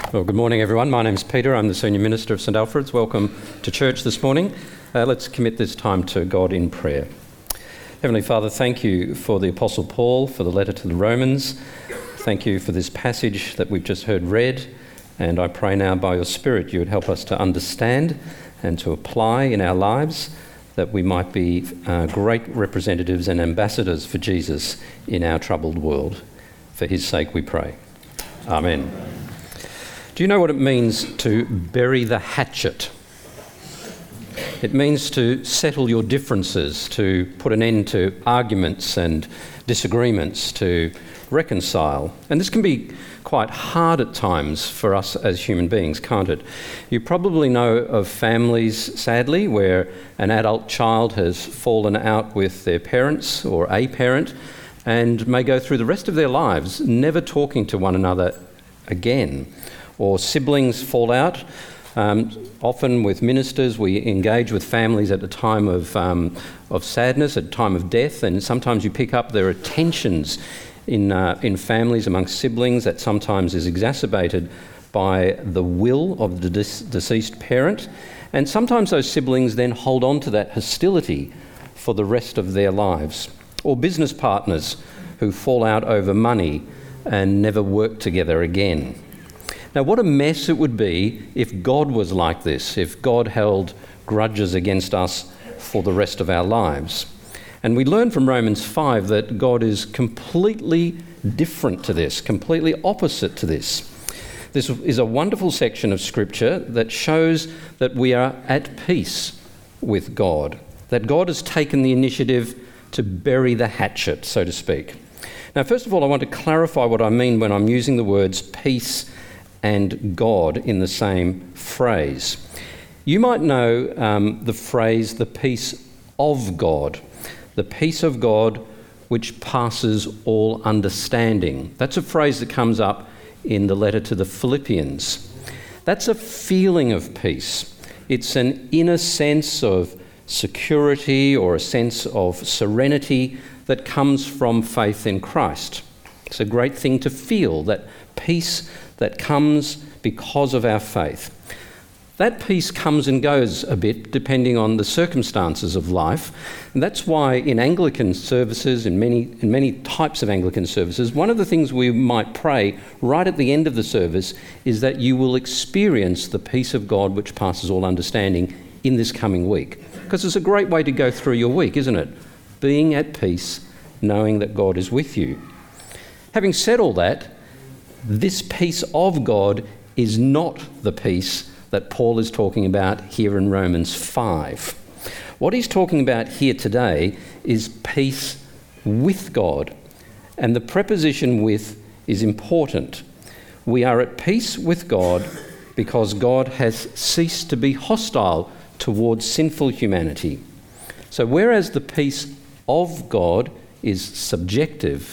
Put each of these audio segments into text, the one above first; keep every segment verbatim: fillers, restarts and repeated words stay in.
Well, good morning, everyone. My name's Peter. I'm the Senior Minister of St Alfred's. Welcome to church this morning. Uh, let's commit this time to God in prayer. Heavenly Father, thank you for the Apostle Paul, for the letter to the Romans. Thank you for this passage that we've just heard read. And I pray now by your Spirit you would help us to understand and to apply in our lives, that we might be uh, great representatives and ambassadors for Jesus in our troubled world. For his sake we pray. Amen. Do you know what it means to bury the hatchet? It means to settle your differences, to put an end to arguments and disagreements, to reconcile. And this can be quite hard at times for us as human beings, can't it? You probably know of families, sadly, where an adult child has fallen out with their parents or a parent and may go through the rest of their lives never talking to one another again. Or siblings fall out. Um, often with ministers, we engage with families at a time of, um, of sadness, at a time of death, and sometimes you pick up there are tensions in, uh, in families amongst siblings that sometimes is exacerbated by the will of the de- deceased parent. And sometimes those siblings then hold on to that hostility for the rest of their lives. Or business partners who fall out over money and never work together again. Now, what a mess it would be if God was like this, if God held grudges against us for the rest of our lives. And we learn from Romans five that God is completely different to this, completely opposite to this. This is a wonderful section of Scripture that shows that we are at peace with God, that God has taken the initiative to bury the hatchet, so to speak. Now, first of all, I want to clarify what I mean when I'm using the words peace and God in the same phrase. You might know um, the phrase, the peace of God, the peace of God which passes all understanding. That's a phrase that comes up in the letter to the Philippians. That's a feeling of peace. It's an inner sense of security or a sense of serenity that comes from faith in Christ. It's a great thing to feel, that peace that comes because of our faith. That peace comes and goes a bit depending on the circumstances of life. And that's why in Anglican services, in many, in many types of Anglican services, one of the things we might pray right at the end of the service is that you will experience the peace of God which passes all understanding in this coming week. Because it's a great way to go through your week, isn't it? Being at peace, knowing that God is with you. Having said all that, this peace of God is not the peace that Paul is talking about here in Romans five. What he's talking about here today is peace with God. And the preposition with is important. We are at peace with God because God has ceased to be hostile towards sinful humanity. So whereas the peace of God is subjective,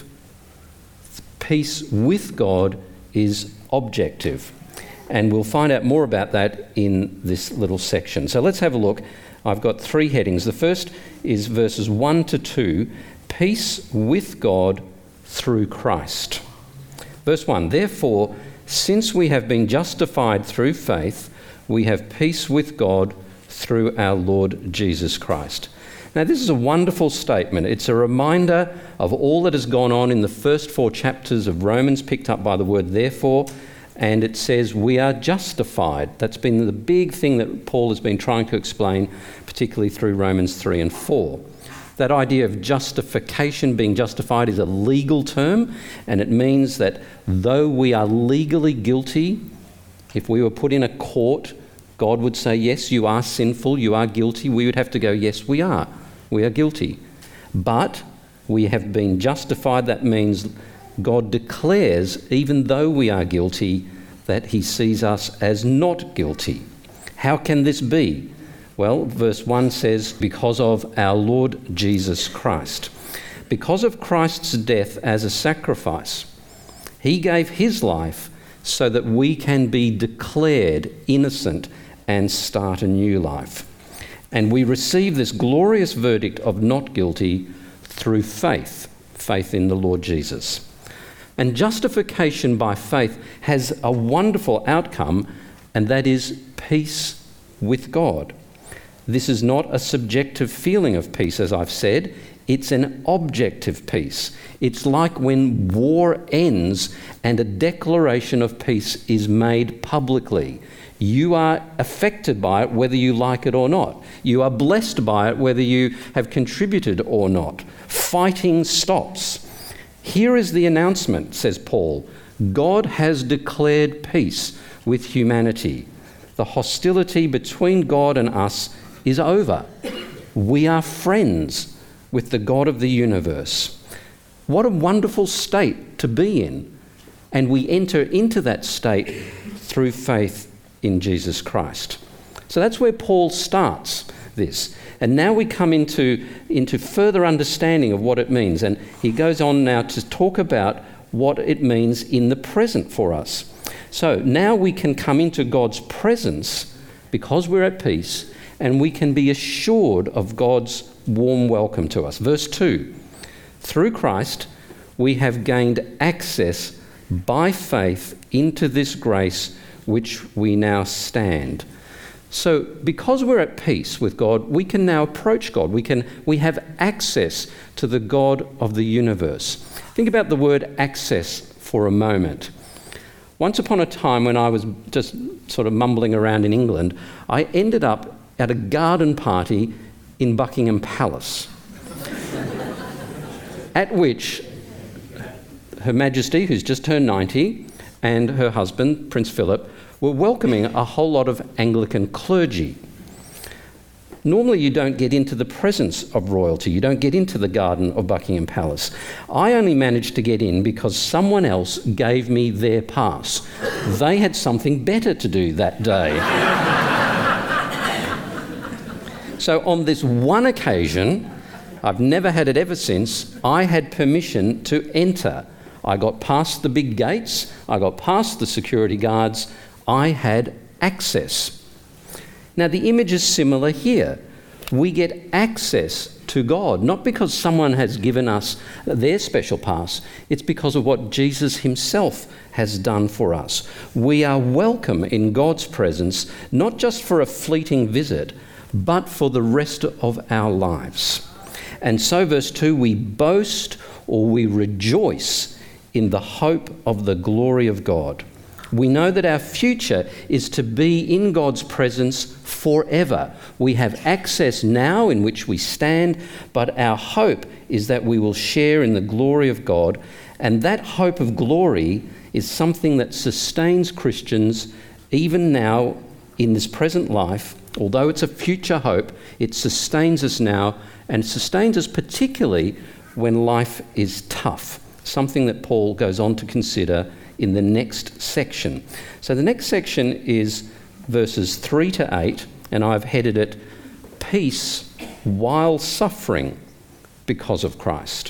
peace with God is objective. And we'll find out more about that in this little section. So let's have a look. I've got three headings. The first is verses one to two, peace with God through Christ. Verse one, therefore, since we have been justified through faith, we have peace with God through our Lord Jesus Christ. Now, this is a wonderful statement. It's a reminder of all that has gone on in the first four chapters of Romans, picked up by the word therefore, and it says we are justified. That's been the big thing that Paul has been trying to explain, particularly through Romans three and four. That idea of justification, being justified, is a legal term, and it means that though we are legally guilty, if we were put in a court, God would say, yes, you are sinful, you are guilty. We would have to go, yes, we are. We are guilty. But we have been justified. That means God declares, even though we are guilty, that he sees us as not guilty. How can this be? Well, verse one says, because of our Lord Jesus Christ. Because of Christ's death as a sacrifice, he gave his life so that we can be declared innocent and start a new life. And we receive this glorious verdict of not guilty through faith, faith in the Lord Jesus. And justification by faith has a wonderful outcome, and that is peace with God. This is not a subjective feeling of peace, as I've said. It's an objective peace. It's like when war ends and a declaration of peace is made publicly. You are affected by it whether you like it or not. You are blessed by it whether you have contributed or not. Fighting stops. Here is the announcement, says Paul. God has declared peace with humanity. The hostility between God and us is over. We are friends with the God of the universe. What a wonderful state to be in. And we enter into that state through faith in Jesus Christ. So that's where Paul starts this. And now we come into, into further understanding of what it means. And he goes on now to talk about what it means in the present for us. So now we can come into God's presence because we're at peace, and we can be assured of God's warm welcome to us. Verse two, through Christ we have gained access by faith into this grace which we now stand. So because we're at peace with God, we can now approach God. We can we have access to the God of the universe. Think about the word access for a moment. Once upon a time when I was just sort of mumbling around in England, I ended up at a garden party in Buckingham Palace, at which Her Majesty, who's just turned ninety, and her husband, Prince Philip, were welcoming a whole lot of Anglican clergy. Normally you don't get into the presence of royalty. You don't get into the garden of Buckingham Palace. I only managed to get in because someone else gave me their pass. They had something better to do that day. So on this one occasion, I've never had it ever since, I had permission to enter. I got past the big gates, I got past the security guards, I had access. Now the image is similar here. We get access to God, not because someone has given us their special pass, it's because of what Jesus himself has done for us. We are welcome in God's presence, not just for a fleeting visit, but for the rest of our lives. And so verse two, we boast or we rejoice in the hope of the glory of God. We know that our future is to be in God's presence forever. We have access now in which we stand, but our hope is that we will share in the glory of God. And that hope of glory is something that sustains Christians even now in this present life. Although it's a future hope, it sustains us now, and sustains us particularly when life is tough, something that Paul goes on to consider in the next section. So the next section is verses three to eight, and I've headed it, Peace While Suffering Because of Christ.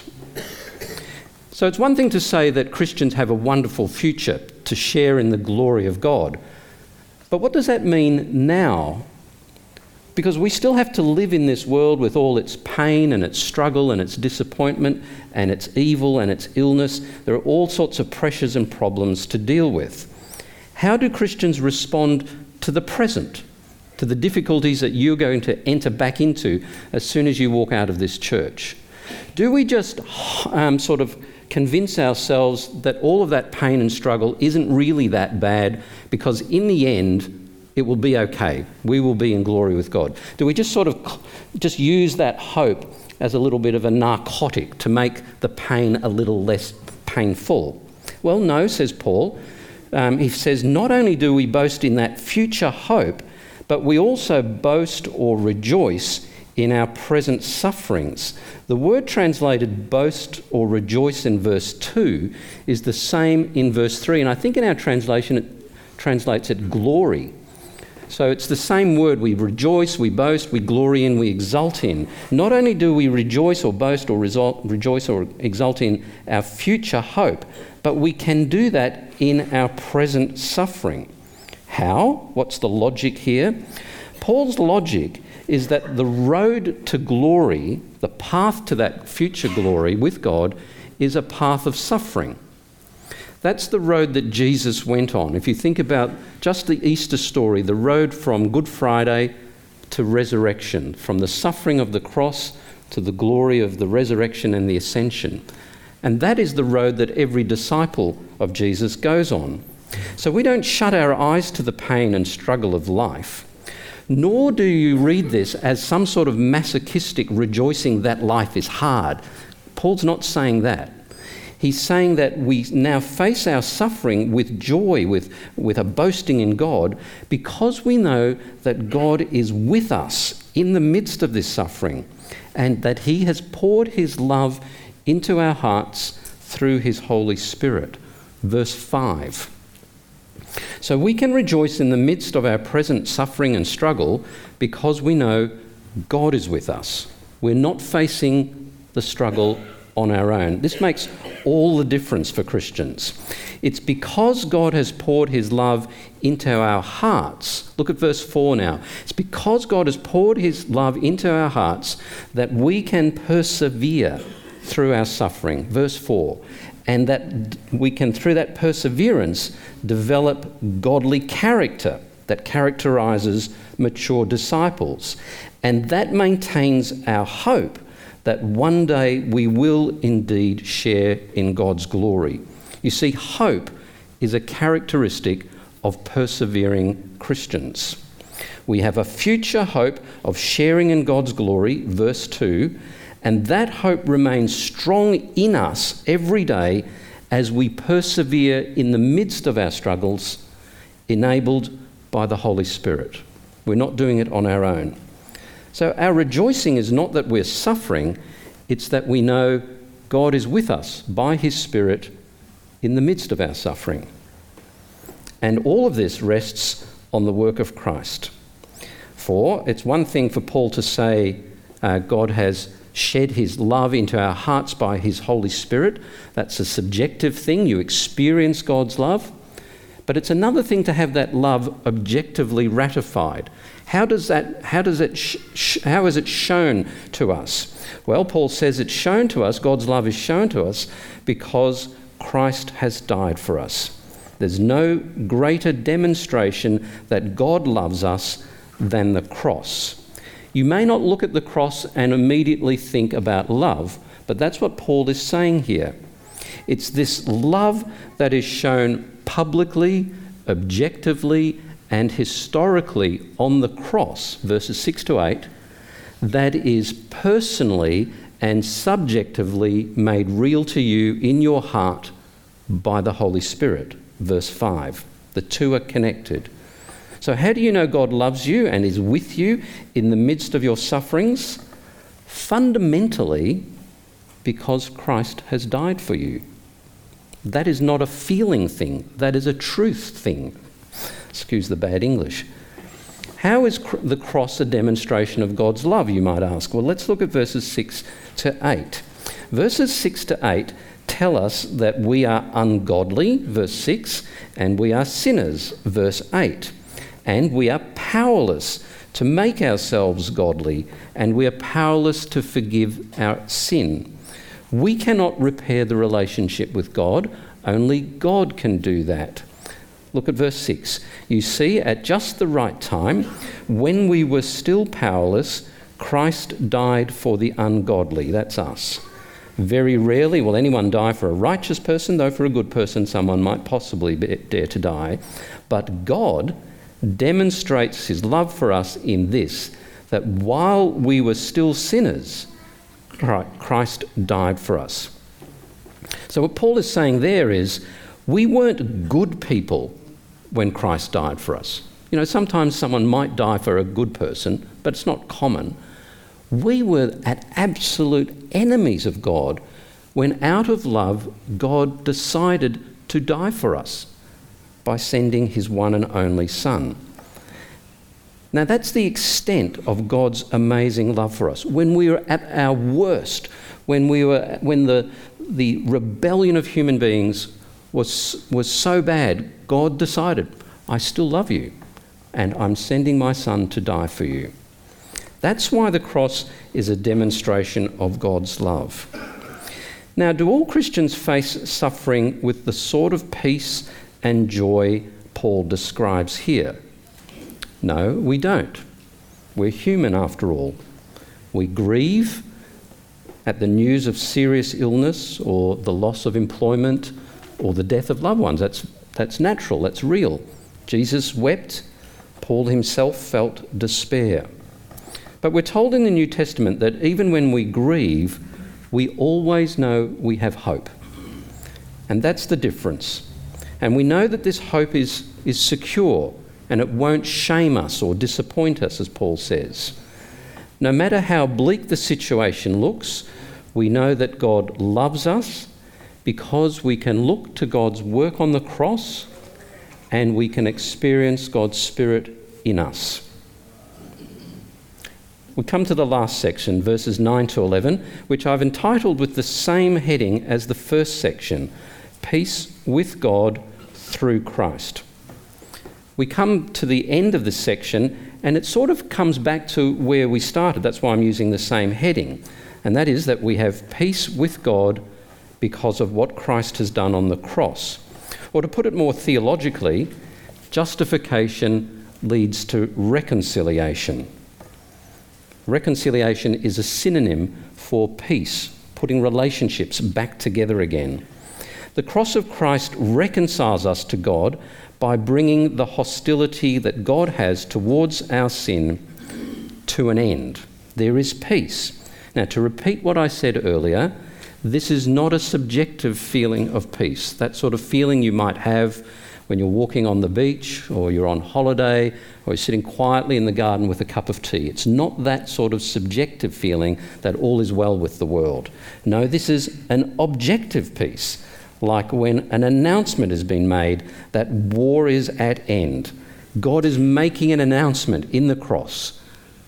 So it's one thing to say that Christians have a wonderful future to share in the glory of God, but what does that mean now? Because we still have to live in this world with all its pain and its struggle and its disappointment and its evil and its illness. There are all sorts of pressures and problems to deal with. How do Christians respond to the present, to the difficulties that you're going to enter back into as soon as you walk out of this church? Do we just um, sort of convince ourselves that all of that pain and struggle isn't really that bad, because in the end, it will be okay. We will be in glory with God? Do we just sort of just use that hope as a little bit of a narcotic to make the pain a little less painful? Well, no, says Paul. Um, he says, not only do we boast in that future hope, but we also boast or rejoice in our present sufferings. The word translated boast or rejoice in verse two is the same in verse three, and I think in our translation it translates it glory. So it's the same word. We rejoice, we boast, we glory in, we exult in. Not only do we rejoice or boast or result, rejoice or exult in our future hope, but we can do that in our present suffering. How? What's the logic here? Paul's logic is that the road to glory, the path to that future glory with God, is a path of suffering. That's the road that Jesus went on. If you think about just the Easter story, the road from Good Friday to resurrection, from the suffering of the cross to the glory of the resurrection and the ascension. And that is the road that every disciple of Jesus goes on. So we don't shut our eyes to the pain and struggle of life, nor do you read this as some sort of masochistic rejoicing that life is hard. Paul's not saying that. He's saying that we now face our suffering with joy, with, with a boasting in God, because we know that God is with us in the midst of this suffering, and that he has poured his love into our hearts through his Holy Spirit. Verse five. So we can rejoice in the midst of our present suffering and struggle because we know God is with us. We're not facing the struggle on our own. This makes all the difference for Christians. It's because God has poured his love into our hearts. Look at verse four now. It's because God has poured his love into our hearts that we can persevere through our suffering. Verse four. And that we can, through that perseverance, develop godly character that characterises mature disciples. And that maintains our hope that one day we will indeed share in God's glory. You see, hope is a characteristic of persevering Christians. We have a future hope of sharing in God's glory, verse two, and that hope remains strong in us every day as we persevere in the midst of our struggles, enabled by the Holy Spirit. We're not doing it on our own. So our rejoicing is not that we're suffering, it's that we know God is with us by his Spirit in the midst of our suffering. And all of this rests on the work of Christ. For it's one thing for Paul to say uh, God has shed his love into our hearts by his Holy Spirit. That's a subjective thing. You experience God's love. But it's another thing to have that love objectively ratified. How does that, how does it, sh- sh- how is it shown to us? Well, Paul says it's shown to us, God's love is shown to us because Christ has died for us. There's no greater demonstration that God loves us than the cross. You may not look at the cross and immediately think about love, but that's what Paul is saying here. It's this love that is shown publicly, objectively, and historically on the cross, verses six to eight, that is personally and subjectively made real to you in your heart by the Holy Spirit, verse five. The two are connected. So how do you know God loves you and is with you in the midst of your sufferings? Fundamentally, because Christ has died for you. That is not a feeling thing. That is a truth thing. Excuse the bad English. How is cr- the cross a demonstration of God's love, you might ask? Well, let's look at verses six to eight. Verses six to eight tell us that we are ungodly, verse six, and we are sinners, verse eight. And we are powerless to make ourselves godly, and we are powerless to forgive our sin. We cannot repair the relationship with God. Only God can do that. Look at verse six. You see, at just the right time, when we were still powerless, Christ died for the ungodly. That's us. Very rarely will anyone die for a righteous person, though for a good person someone might possibly dare to die. But God demonstrates his love for us in this, that while we were still sinners, Christ died for us. So what Paul is saying there is, we weren't good people when Christ died for us. You know, sometimes someone might die for a good person, but it's not common. We were at absolute enemies of God when out of love, God decided to die for us by sending his one and only Son. Now that's the extent of God's amazing love for us. When we were at our worst, when we were, when the the rebellion of human beings was was so bad, God decided, I still love you, and I'm sending my Son to die for you. That's why the cross is a demonstration of God's love. Now, do all Christians face suffering with the sort of peace and joy Paul describes here? No, we don't. We're human after all. We grieve at the news of serious illness or the loss of employment or the death of loved ones. That's, that's natural, that's real. Jesus wept. Paul himself felt despair. But we're told in the New Testament that even when we grieve, we always know we have hope. And that's the difference. And we know that this hope is, is secure and it won't shame us or disappoint us, as Paul says. No matter how bleak the situation looks, we know that God loves us because we can look to God's work on the cross and we can experience God's Spirit in us. We come to the last section, verses nine to eleven, which I've entitled with the same heading as the first section, Peace with God through Christ. We come to the end of this section and it sort of comes back to where we started. That's why I'm using the same heading. And that is that we have peace with God because of what Christ has done on the cross. Or to put it more theologically, justification leads to reconciliation. Reconciliation is a synonym for peace, putting relationships back together again. The cross of Christ reconciles us to God by bringing the hostility that God has towards our sin to an end. There is peace. Now, to repeat what I said earlier, this is not a subjective feeling of peace, that sort of feeling you might have when you're walking on the beach or you're on holiday or you're sitting quietly in the garden with a cup of tea. It's not that sort of subjective feeling that all is well with the world. No, this is an objective peace, like when an announcement has been made that war is at end. God is making an announcement in the cross.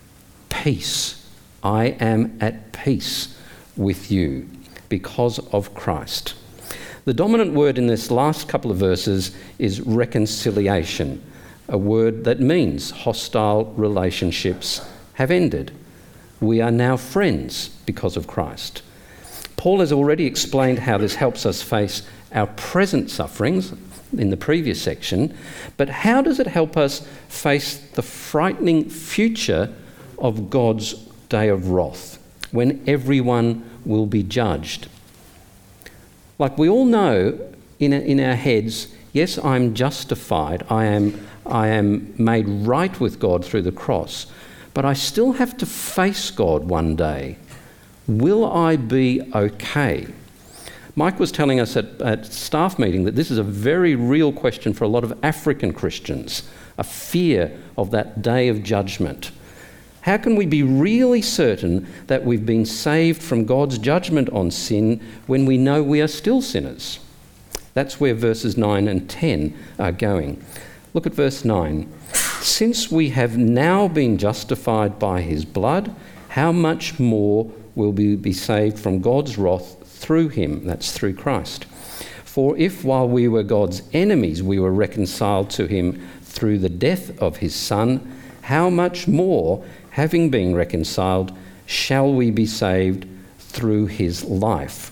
Peace. I am at peace with you because of Christ. The dominant word in this last couple of verses is reconciliation, a word that means hostile relationships have ended. We are now friends because of Christ. Paul has already explained how this helps us face our present sufferings in the previous section, but how does it help us face the frightening future of God's day of wrath, when everyone will be judged? Like we all know in, in our heads, yes, I'm justified, I am, I am made right with God through the cross, but I still have to face God one day. Will I be okay? Mike was telling us at, at staff meeting that this is a very real question for a lot of African Christians, a fear of that day of judgment. How can we be really certain that we've been saved from God's judgment on sin when we know we are still sinners? That's where verses nine and ten are going. Look at verse nine. Since we have now been justified by his blood, how much more will we be saved from God's wrath through him? That's through Christ. For if while we were God's enemies, we were reconciled to him through the death of his Son, how much more, having been reconciled, shall we be saved through his life?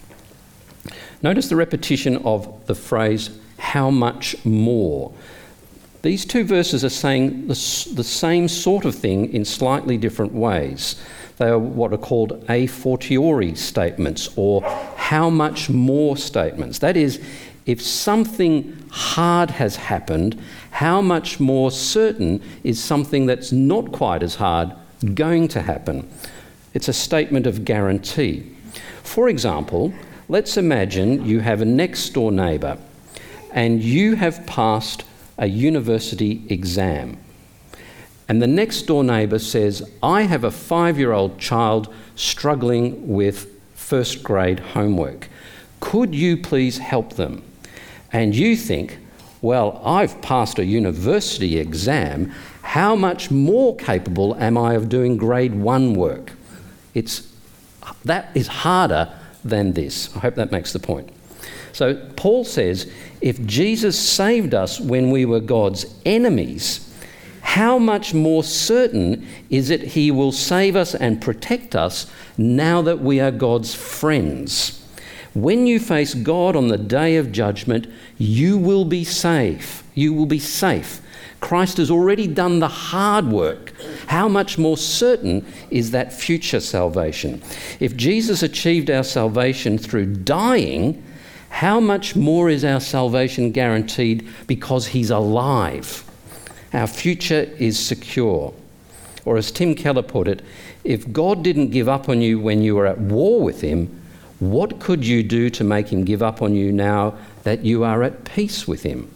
Notice the repetition of the phrase, how much more. These two verses are saying the, the same sort of thing in slightly different ways. They are what are called a fortiori statements, or how much more statements. That is, if something hard has happened, how much more certain is something that's not quite as hard going to happen? It's a statement of guarantee. For example, let's imagine you have a next door neighbour and you have passed a university exam. And the next door neighbour says, I have a five-year-old child struggling with first grade homework. Could you please help them? And you think, well, I've passed a university exam. How much more capable am I of doing grade one work? It's, that is harder than this. I hope that makes the point. So Paul says, if Jesus saved us when we were God's enemies, how much more certain is it he will save us and protect us now that we are God's friends? When you face God on the day of judgment, you will be safe. You will be safe. Christ has already done the hard work. How much more certain is that future salvation? If Jesus achieved our salvation through dying, how much more is our salvation guaranteed because he's alive? Our future is secure. Or as Tim Keller put it, if God didn't give up on you when you were at war with him, what could you do to make him give up on you now that you are at peace with him?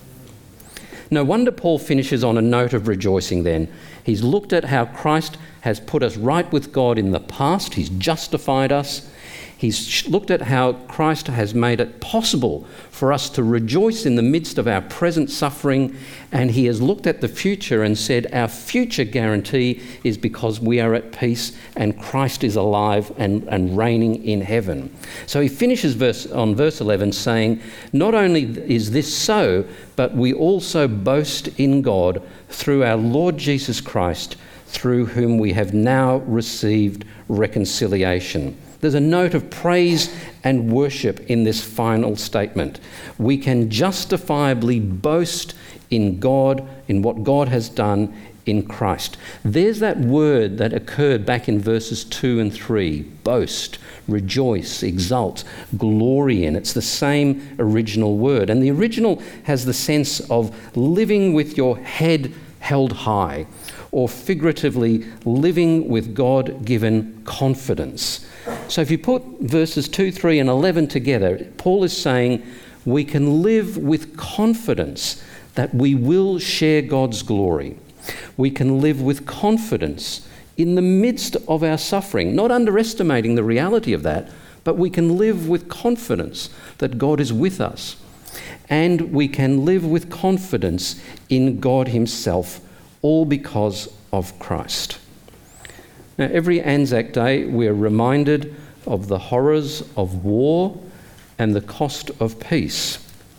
No wonder Paul finishes on a note of rejoicing then. He's looked at how Christ has put us right with God in the past. He's justified us. He's looked at how Christ has made it possible for us to rejoice in the midst of our present suffering. And he has looked at the future and said our future guarantee is because we are at peace and Christ is alive and, and reigning in heaven. So he finishes verse, on verse eleven saying, not only is this so, but we also boast in God through our Lord Jesus Christ, through whom we have now received reconciliation. There's a note of praise and worship in this final statement. We can justifiably boast in God, in what God has done in Christ. There's that word that occurred back in verses two and three, boast, rejoice, exult, glory in. It's the same original word. And the original has the sense of living with your head held high, or figuratively living with God-given confidence. So if you put verses two, three and eleven together, Paul is saying we can live with confidence that we will share God's glory. We can live with confidence in the midst of our suffering, not underestimating the reality of that, but we can live with confidence that God is with us. And we can live with confidence in God himself, all because of Christ. Now, every Anzac Day, we're reminded of the horrors of war and the cost of peace.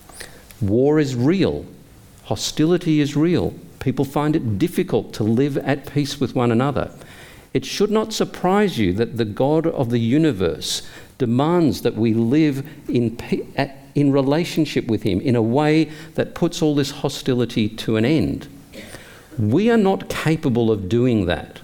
War is real. Hostility is real. People find it difficult to live at peace with one another. It should not surprise you that the God of the universe demands that we live in, in relationship with him in a way that puts all this hostility to an end. We are not capable of doing that.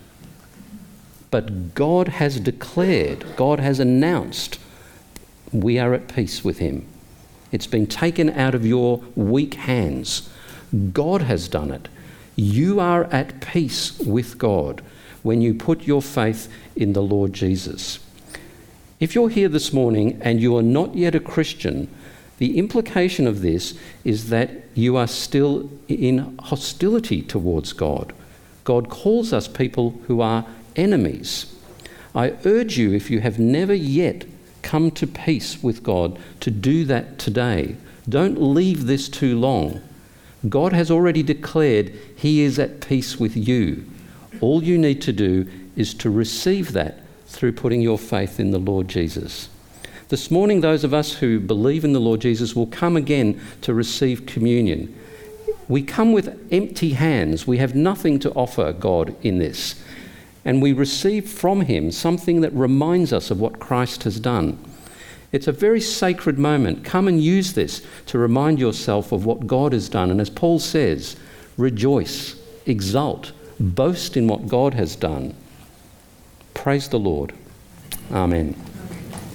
But God has declared, God has announced, we are at peace with him. It's been taken out of your weak hands. God has done it. You are at peace with God when you put your faith in the Lord Jesus. If you're here this morning and you are not yet a Christian, the implication of this is that you are still in hostility towards God. God calls us people who are enemies. I urge you, if you have never yet come to peace with God, to do that today. Don't leave this too long. God has already declared he is at peace with you. All you need to do is to receive that through putting your faith in the Lord Jesus. This morning, those of us who believe in the Lord Jesus will come again to receive communion. We come with empty hands. We have nothing to offer God in this. And we receive from him something that reminds us of what Christ has done. It's a very sacred moment. Come and use this to remind yourself of what God has done. And as Paul says, rejoice, exult, boast in what God has done. Praise the Lord. Amen.